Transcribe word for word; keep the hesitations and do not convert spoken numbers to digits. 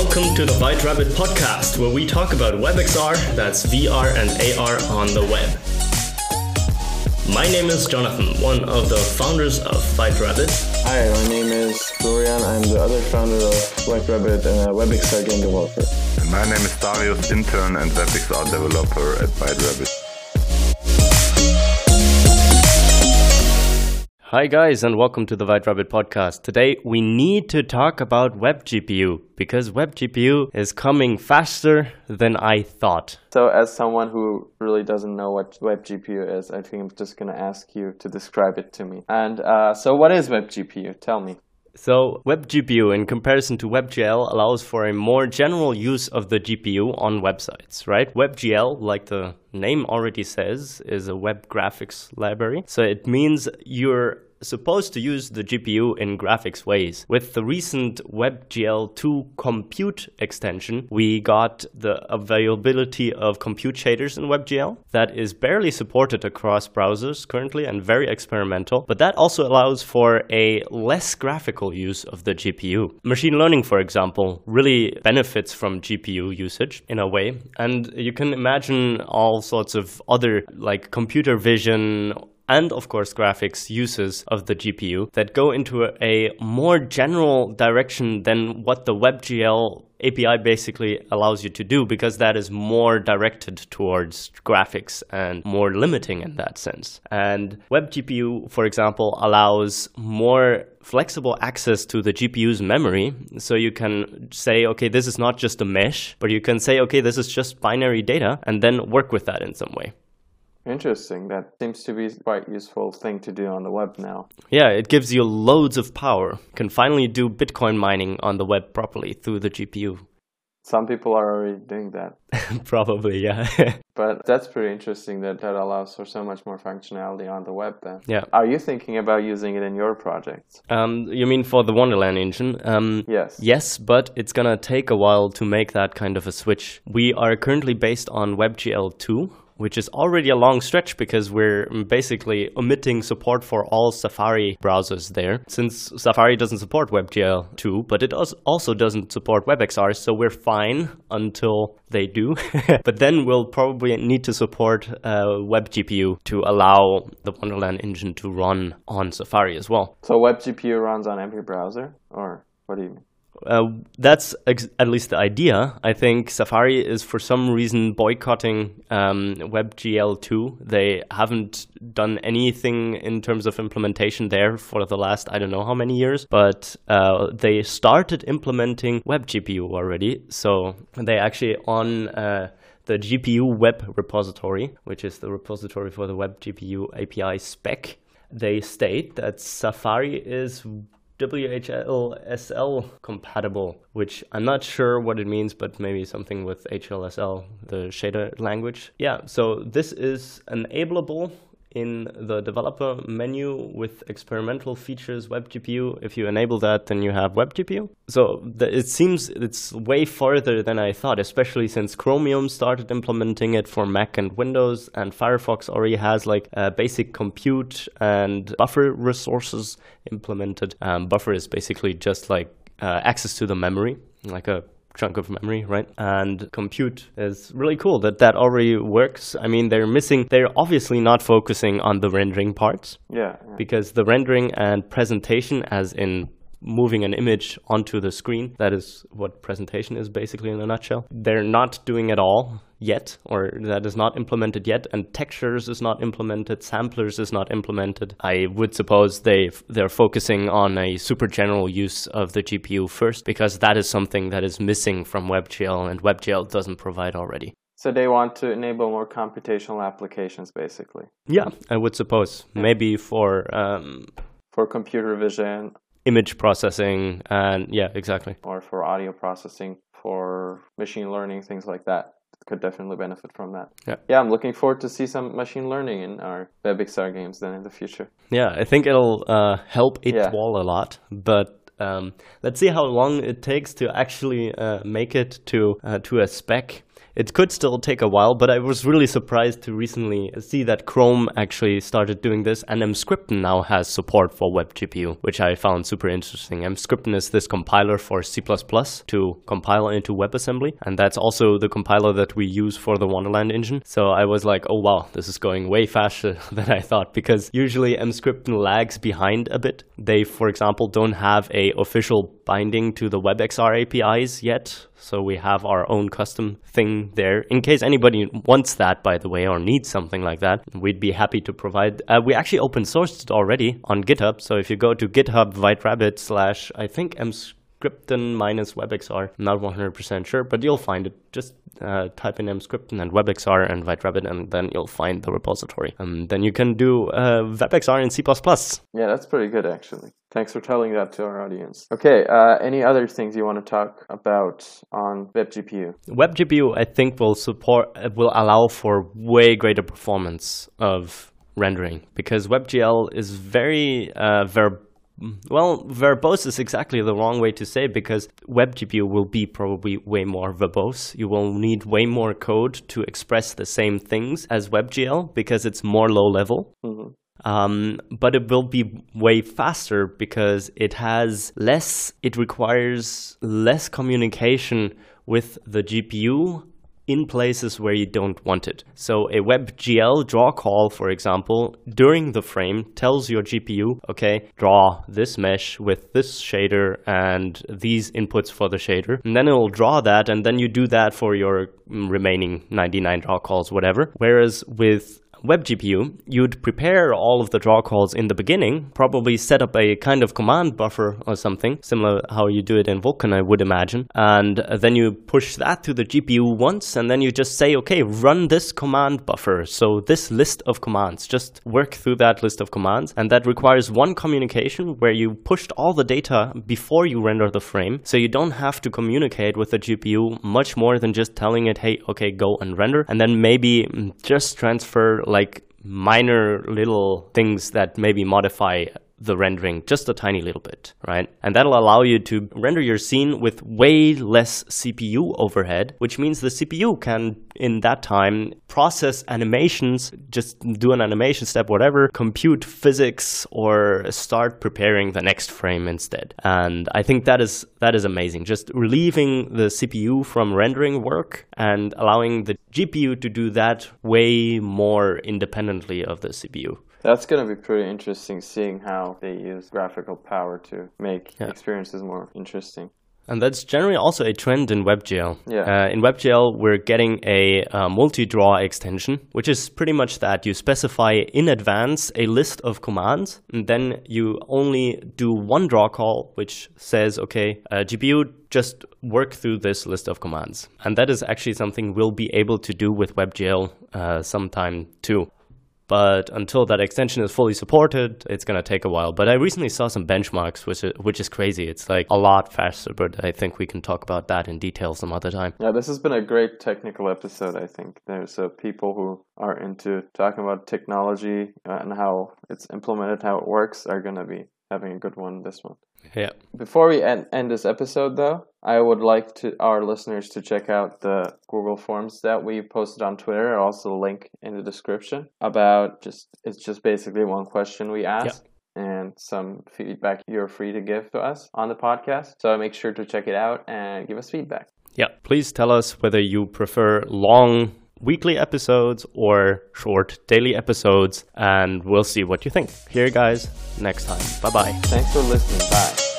Welcome to the White Rabbit podcast, where we talk about WebXR, that's V R and A R on the web. My name is Jonathan, one of the founders of White Rabbit. Hi, my name is Florian. I'm the other founder of White Rabbit and a WebXR game developer. And my name is Darius, intern and WebXR developer at White Rabbit. Hi guys, and welcome to the White Rabbit podcast. Today we need to talk about WebGPU because WebGPU is coming faster than I thought. So as someone who really doesn't know what WebGPU is, I think I'm just going to ask you to describe it to me. And uh, so what is WebGPU? Tell me. So WebGPU, in comparison to WebGL, allows for a more general use of the G P U on websites, right? WebGL, like the name already says, is a web graphics library. So it means you're supposed to use the G P U in graphics ways. With the recent WebGL two compute extension, we got the availability of compute shaders in WebGL that is barely supported across browsers currently and very experimental, but that also allows for a less graphical use of the G P U. Machine learning, for example, really benefits from G P U usage in a way, and you can imagine all sorts of other like computer vision and of course graphics uses of the G P U that go into a, a more general direction than what the WebGL A P I basically allows you to do, because that is more directed towards graphics and more limiting in that sense. And WebGPU, for example, allows more flexible access to the G P U's memory. So you can say, okay, this is not just a mesh, but you can say, okay, this is just binary data, and then work with that in some way. Interesting. That seems to be quite a useful thing to do on the web now. Yeah, it gives you loads of power. You can finally do Bitcoin mining on the web properly through the G P U. Some people are already doing that. Probably, yeah. But that's pretty interesting that that allows for so much more functionality on the web then. Yeah. Are you thinking about using it in your projects? Um, you mean for the Wonderland engine? Um, yes. Yes, but it's going to take a while to make that kind of a switch. We are currently based on WebGL two, which is already a long stretch because we're basically omitting support for all Safari browsers there, since Safari doesn't support WebGL two, but it also doesn't support WebXR, so we're fine until they do. But then we'll probably need to support uh, WebGPU to allow the Wonderland engine to run on Safari as well. So WebGPU runs on every browser, or what do you mean? Uh, that's ex- at least the idea. I think Safari is for some reason boycotting um, WebGL two. They haven't done anything in terms of implementation there for the last I don't know how many years, but uh, they started implementing WebGPU already. So they actually on uh, the G P U web repository, which is the repository for the WebGPU A P I spec, they state that Safari is W H L S L compatible, which I'm not sure what it means, but maybe something with H L S L, the shader language. Yeah, so this is enableable in the developer menu with experimental features WebGPU. If you enable that, then you have WebGPU. So the, it seems it's way further than I thought, especially since Chromium started implementing it for Mac and Windows, and Firefox already has like uh, basic compute and buffer resources implemented. Um, buffer is basically just like uh, access to the memory, like a chunk of memory, right? And compute is really cool that that already works. I mean, they're missing, they're obviously not focusing on the rendering parts. Yeah, yeah. Because the rendering and presentation, as in moving an image onto the screen, that is what presentation is basically in a nutshell. They're not doing it all yet, or that is not implemented yet, and textures is not implemented, samplers is not implemented. I would suppose they they're focusing on a super general use of the G P U first, because that is something that is missing from WebGL, and WebGL doesn't provide already. So they want to enable more computational applications, basically. Yeah, I would suppose. Yeah. Maybe for um, for computer vision, image processing, and yeah, exactly. Or for audio processing, for machine learning, things like that. Could definitely benefit from that. Yeah, yeah. I'm looking forward to see some machine learning in our WebXR games then in the future. Yeah, I think it'll uh, help it yeah. wall a lot, but um, let's see how long it takes to actually uh, make it to uh, to a spec. it could still take a while, but I was really surprised to recently see that Chrome actually started doing this, and Emscripten now has support for WebGPU, which I found super interesting. Emscripten is this compiler for C plus plus to compile into WebAssembly, and that's also the compiler that we use for the Wonderland engine. So I was like, oh wow, this is going way faster than I thought, because usually Emscripten lags behind a bit. They, for example, don't have a official binding to the WebXR A P Is yet. So we have our own custom thing there. In case anybody wants that, by the way, or needs something like that, we'd be happy to provide. Uh, we actually open sourced it already on GitHub. So if you go to GitHub White Rabbit slash, I think Emscripten minus WebXR, I'm not one hundred percent sure, but you'll find it. Just uh, type in Emscripten and WebXR and White Rabbit, and then you'll find the repository. And then you can do uh, WebXR in C plus plus. Yeah, that's pretty good, actually. Thanks for telling that to our audience. Okay, uh, any other things you want to talk about on WebGPU? WebGPU, I think, will support, will allow for way greater performance of rendering, because WebGL is very uh, verb. Well, verbose is exactly the wrong way to say it, because WebGPU will be probably way more verbose. You will need way more code to express the same things as WebGL because it's more low level. Mm-hmm. Um, but it will be way faster because it has less, it requires less communication with the G P U in places where you don't want it. So a WebGL draw call, for example, during the frame tells your G P U, okay, draw this mesh with this shader and these inputs for the shader. And then it will draw that, and then you do that for your remaining ninety-nine draw calls, whatever. Whereas with WebGPU, you'd prepare all of the draw calls in the beginning, probably set up a kind of command buffer or something, similar how you do it in Vulkan, I would imagine. And then you push that to the G P U once, and then you just say, okay, run this command buffer. So this list of commands, just work through that list of commands. And that requires one communication where you pushed all the data before you render the frame. So you don't have to communicate with the G P U much more than just telling it, hey, okay, go and render. And then maybe just transfer like minor little things that maybe modify the rendering just a tiny little bit, right? And that'll allow you to render your scene with way less C P U overhead, which means the C P U can, in that time, process animations, just do an animation step, whatever, compute physics, or start preparing the next frame instead. And I think that is that is amazing. Just relieving the C P U from rendering work and allowing the G P U to do that way more independently of the C P U. That's going to be pretty interesting, seeing how they use graphical power to make yeah. experiences more interesting. And that's generally also a trend in WebGL. Yeah. Uh, in WebGL, we're getting a uh, multi-draw extension, which is pretty much that. You specify in advance a list of commands, and then you only do one draw call, which says, okay, uh, G P U, just work through this list of commands. And that is actually something we'll be able to do with WebGL uh, sometime too. But until that extension is fully supported, it's going to take a while. But I recently saw some benchmarks, which is, which is crazy. It's like a lot faster, but I think we can talk about that in detail some other time. Yeah, this has been a great technical episode, I think. There's uh, people who are into talking about technology and how it's implemented, how it works, are going to be having a good one this one. Yeah. Before we end, end this episode, though, I would like to our listeners to check out the Google Forms that we posted on Twitter. I'll also link in the description about just, it's just basically one question we ask yeah. and some feedback you're free to give to us on the podcast. So make sure to check it out and give us feedback. Yeah. Please tell us whether you prefer long weekly episodes or short daily episodes, and we'll see what you think. Here, guys, next time. Bye-bye. Thanks for listening. Bye.